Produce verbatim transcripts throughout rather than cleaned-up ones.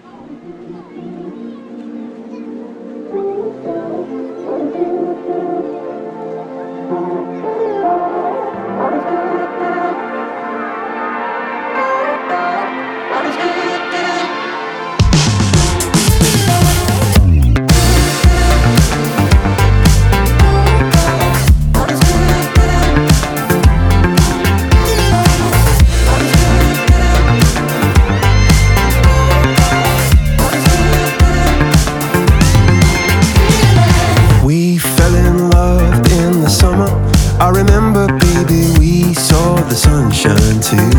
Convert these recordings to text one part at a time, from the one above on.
We fell in love in the summer. I remember, baby, we saw the sunshine too.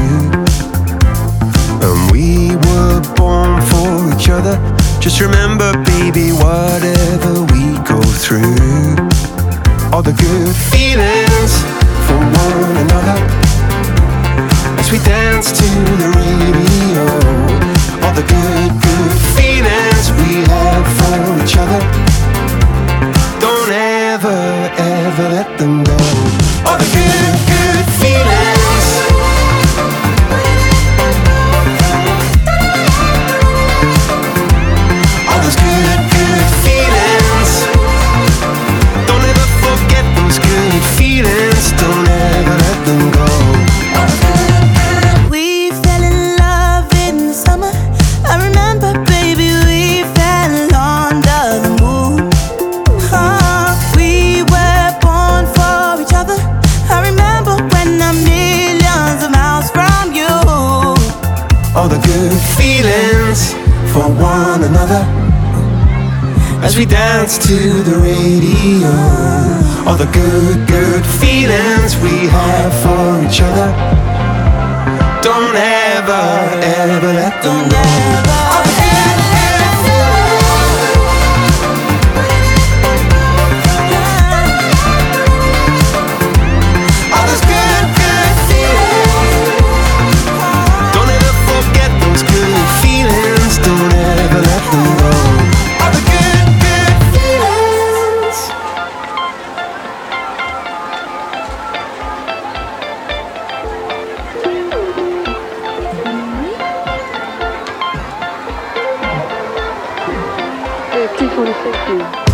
And we were born for each other. Just remember, baby, whatever we go through, all the good feelings for one another, as we dance to the radio. All the good, good feelings we have for each other, don't ever, ever let them go. All the good, good feelings. All those good, good feelings. Don't ever forget those good feelings. Don't ever let them go. We fell in love in the summer. I remember, baby, we fell under the moon. Oh, we were born for each other. I remember when I'm millions of miles from you. All the good feelings for one another, as we dance to the radio. All the good, good feelings we have for each other, don't ever, ever let them go. All the good, good feelings. All those good, good feelings. Don't ever forget those good feelings. Don't ever let them go. All the good, good feelings. T twenty-six.